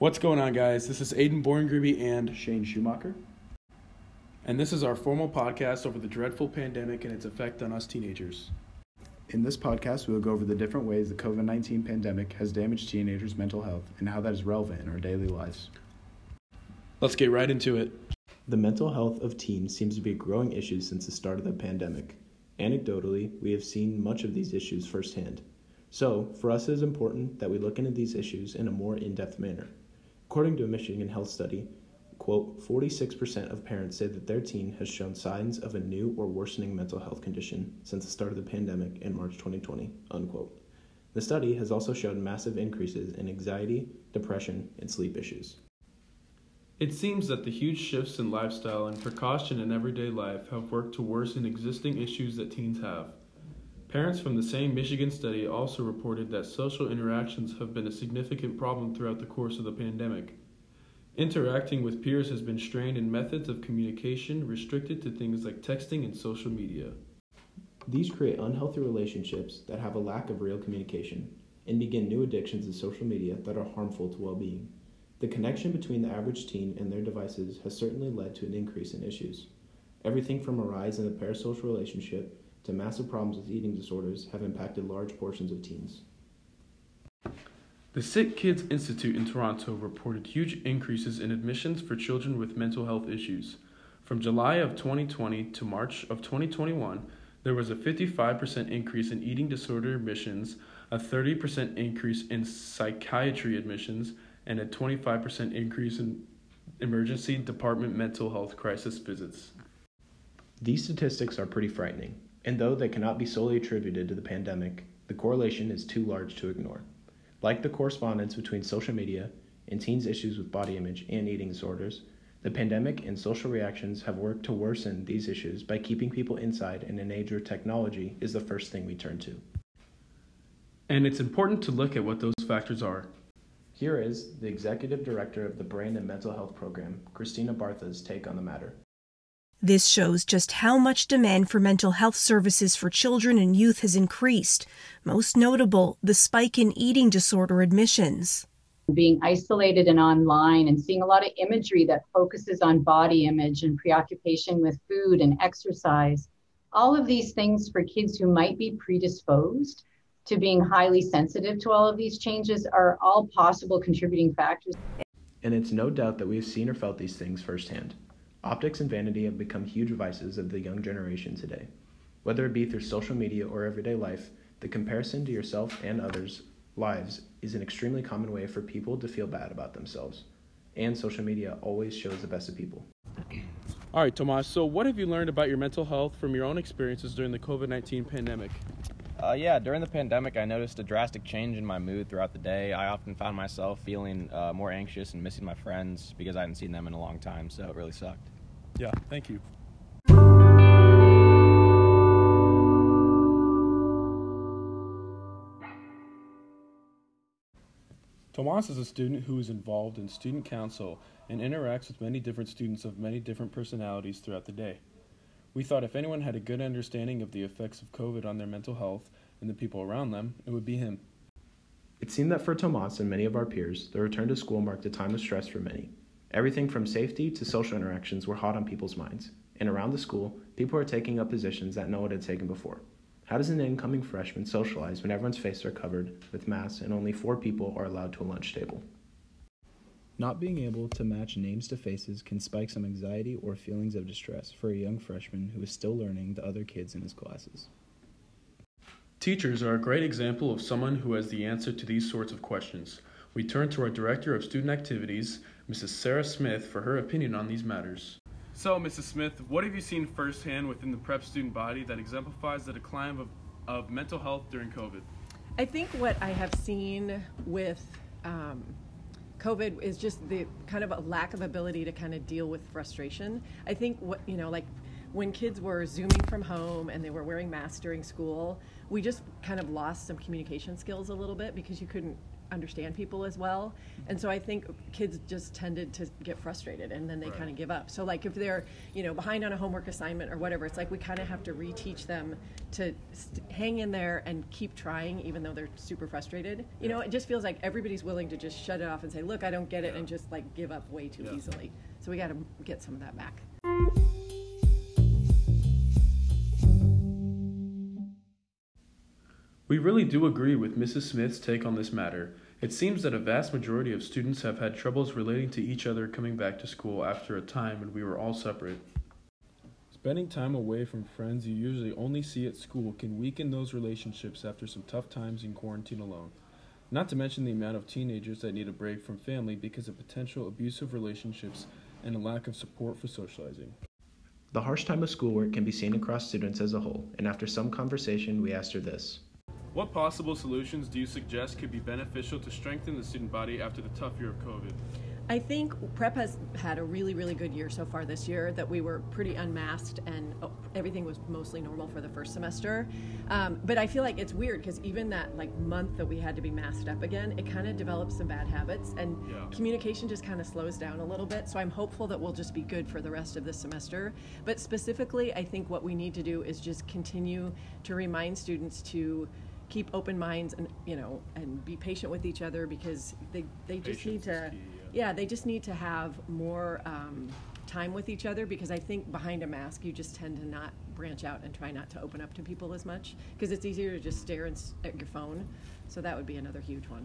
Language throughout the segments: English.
What's going on, guys? This is Aiden Borngruby and Shane Schumacher. And this is our formal podcast over the dreadful pandemic and its effect on us teenagers. In this podcast, we will go over the different ways the COVID-19 pandemic has damaged teenagers' mental health and how that is relevant in our daily lives. Let's get right into it. The mental health of teens seems to be a growing issue since the start of the pandemic. Anecdotally, we have seen much of these issues firsthand. So, for us it is important that we look into these issues in a more in-depth manner. According to a Michigan Health study, quote, 46% of parents say that their teen has shown signs of a new or worsening mental health condition since the start of the pandemic in March 2020, unquote. The study has also shown massive increases in anxiety, depression, and sleep issues. It seems that the huge shifts in lifestyle and precaution in everyday life have worked to worsen existing issues that teens have. Parents from the same Michigan study also reported that social interactions have been a significant problem throughout the course of the pandemic. Interacting with peers has been strained and methods of communication restricted to things like texting and social media. These create unhealthy relationships that have a lack of real communication and begin new addictions to social media that are harmful to well-being. The connection between the average teen and their devices has certainly led to an increase in issues. Everything from a rise in the parasocial relationship to massive problems with eating disorders have impacted large portions of teens. The Sick Kids Institute in Toronto reported huge increases in admissions for children with mental health issues. From July of 2020 to March of 2021, there was a 55% increase in eating disorder admissions, a 30% increase in psychiatry admissions, and a 25% increase in emergency department mental health crisis visits. These statistics are pretty frightening, and though they cannot be solely attributed to the pandemic, the correlation is too large to ignore. Like the correspondence between social media and teens' issues with body image and eating disorders, the pandemic and social reactions have worked to worsen these issues by keeping people inside in an age where technology is the first thing we turn to. And it's important to look at what those factors are. Here is the Executive Director of the Brain and Mental Health Program, Christina Bartha's take on the matter. This shows just how much demand for mental health services for children and youth has increased, most notable the spike in eating disorder admissions. Being isolated and online and seeing a lot of imagery that focuses on body image and preoccupation with food and exercise, all of these things for kids who might be predisposed to being highly sensitive to all of these changes are all possible contributing factors. And it's no doubt that we have seen or felt these things firsthand. Optics and vanity have become huge vices of the young generation today. Whether it be through social media or everyday life, the comparison to yourself and others' lives is an extremely common way for people to feel bad about themselves. And social media always shows the best of people. All right, Tomas, so what have you learned about your mental health from your own experiences during the COVID-19 pandemic? During the pandemic, I noticed a drastic change in my mood throughout the day. I often found myself feeling more anxious and missing my friends because I hadn't seen them in a long time, so it really sucked. Yeah, thank you. Tomas is a student who is involved in student council and interacts with many different students of many different personalities throughout the day. We thought if anyone had a good understanding of the effects of COVID on their mental health and the people around them, it would be him. It seemed that for Tomas and many of our peers, the return to school marked a time of stress for many. Everything from safety to social interactions were hot on people's minds, and around the school, people are taking up positions that no one had taken before. How does an incoming freshman socialize when everyone's faces are covered with masks and only 4 people are allowed to a lunch table? Not being able to match names to faces can spike some anxiety or feelings of distress for a young freshman who is still learning the other kids in his classes. Teachers are a great example of someone who has the answer to these sorts of questions. We turn to our Director of Student Activities, Mrs. Sarah Smith, for her opinion on these matters. So, Mrs. Smith, what have you seen firsthand within the prep student body that exemplifies the decline of mental health during COVID? I think what I have seen with COVID is just the kind of a lack of ability to kind of deal with frustration. I think like when kids were Zooming from home and they were wearing masks during school, we just kind of lost some communication skills a little bit because you couldn't understand people as well. And so I think kids just tended to get frustrated and then they kind of give up. So like if they're, behind on a homework assignment or whatever, it's like we kind of have to reteach them to hang in there and keep trying even though they're super frustrated. It just feels like everybody's willing to just shut it off and say, look, I don't get it, and just like give up way too easily. So we got to get some of that back. We really do agree with Mrs. Smith's take on this matter. It seems that a vast majority of students have had troubles relating to each other coming back to school after a time when we were all separate. Spending time away from friends you usually only see at school can weaken those relationships after some tough times in quarantine alone. Not to mention the amount of teenagers that need a break from family because of potential abusive relationships and a lack of support for socializing. The harsh time of schoolwork can be seen across students as a whole, and after some conversation, we asked her this. What possible solutions do you suggest could be beneficial to strengthen the student body after the tough year of COVID? I think prep has had a really, really good year so far this year, that we were pretty unmasked and everything was mostly normal for the first semester. But I feel like it's weird because even that month that we had to be masked up again, it kind of develops some bad habits and communication just kind of slows down a little bit. So I'm hopeful that we'll just be good for the rest of this semester. But specifically, I think what we need to do is just continue to remind students to keep open minds and and be patient with each other, because they just need to they just need to have more time with each other, because I think behind a mask you just tend to not branch out and try not to open up to people as much, because it's easier to just stare at your phone. So that would be another huge one.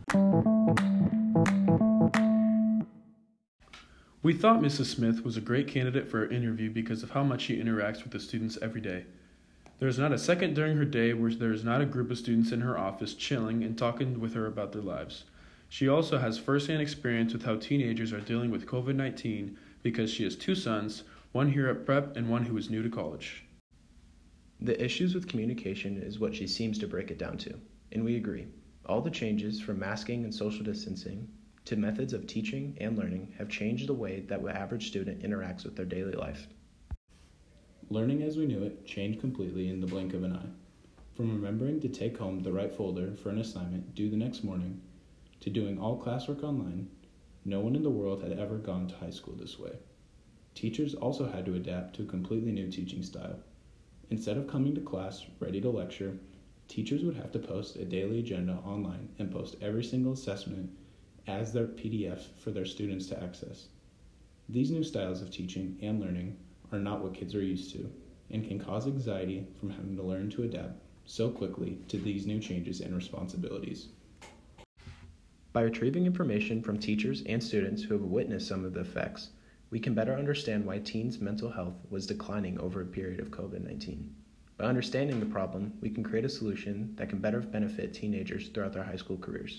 We thought Mrs. Smith was a great candidate for our interview because of how much she interacts with the students every day. There is not a second during her day where there is not a group of students in her office chilling and talking with her about their lives. She also has firsthand experience with how teenagers are dealing with COVID-19 because she has 2 sons, one here at prep and one who is new to college. The issues with communication is what she seems to break it down to, and we agree. All the changes from masking and social distancing to methods of teaching and learning have changed the way that the average student interacts with their daily life. Learning as we knew it changed completely in the blink of an eye. From remembering to take home the right folder for an assignment due the next morning, to doing all classwork online, no one in the world had ever gone to high school this way. Teachers also had to adapt to a completely new teaching style. Instead of coming to class ready to lecture, teachers would have to post a daily agenda online and post every single assessment as their PDF for their students to access. These new styles of teaching and learning are not what kids are used to, and can cause anxiety from having to learn to adapt so quickly to these new changes and responsibilities. By retrieving information from teachers and students who have witnessed some of the effects, we can better understand why teens' mental health was declining over a period of COVID-19. By understanding the problem, we can create a solution that can better benefit teenagers throughout their high school careers.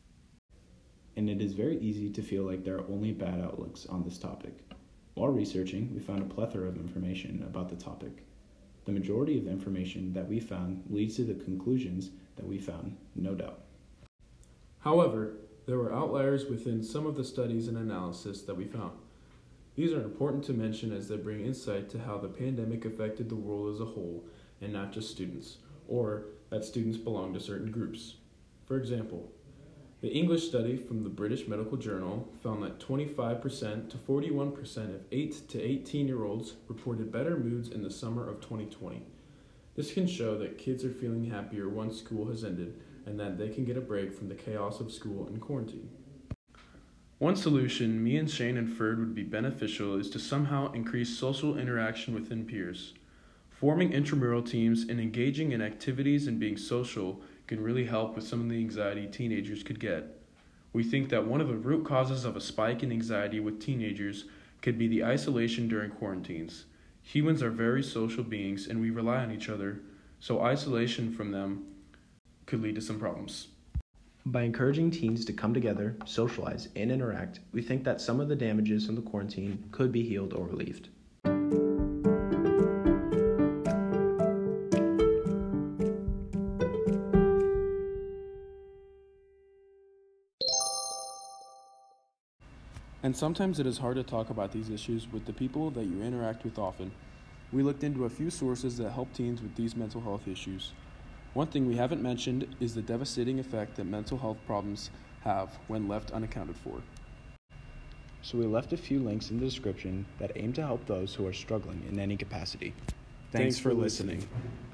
And it is very easy to feel like there are only bad outlooks on this topic. While researching, we found a plethora of information about the topic. The majority of the information that we found leads to the conclusions that we found, no doubt. However, there were outliers within some of the studies and analysis that we found. These are important to mention as they bring insight to how the pandemic affected the world as a whole and not just students, or that students belong to certain groups. For example, the English study from the British Medical Journal found that 25% to 41% of 8 to 18-year-olds reported better moods in the summer of 2020. This can show that kids are feeling happier once school has ended and that they can get a break from the chaos of school and quarantine. One solution me and Shane inferred would be beneficial is to somehow increase social interaction within peers. Forming intramural teams and engaging in activities and being social can really help with some of the anxiety teenagers could get. We think that one of the root causes of a spike in anxiety with teenagers could be the isolation during quarantines. Humans are very social beings and we rely on each other, so isolation from them could lead to some problems. By encouraging teens to come together, socialize, and interact, we think that some of the damages from the quarantine could be healed or relieved. And sometimes it is hard to talk about these issues with the people that you interact with often. We looked into a few sources that help teens with these mental health issues. One thing we haven't mentioned is the devastating effect that mental health problems have when left unaccounted for. So we left a few links in the description that aim to help those who are struggling in any capacity. Thanks for listening.